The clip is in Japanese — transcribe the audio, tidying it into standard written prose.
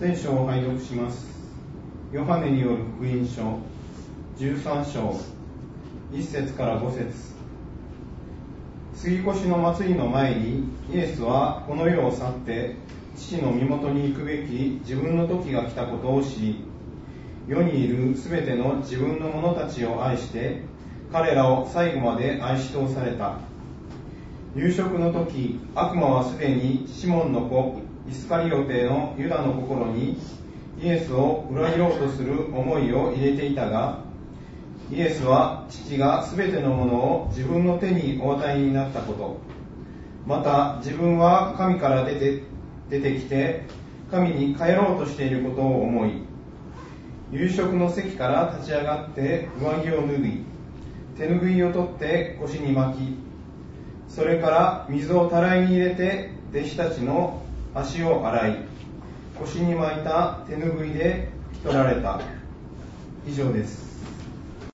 聖書を拝読します。ヨハネによる福音書13章1節から5節。杉越の祭りの前にイエスはこの世を去って父の身元に行くべき自分の時が来たことを知り、世にいるすべての自分の者たちを愛して彼らを最後まで愛し通された。夕食の時、悪魔はすでにシモンの子イスカリオテのユダの心にイエスを裏切ろうとする思いを入れていたが、イエスは父がすべてのものを自分の手にお与えになったこと、また自分は神から出てきて神に帰ろうとしていることを思い、夕食の席から立ち上がって上着を脱ぎ、手ぬぐいを取って腰に巻き、それから水をたらいに入れて弟子たちの足を洗い、腰に巻いた手ぬぐいで拭き取られた。以上です。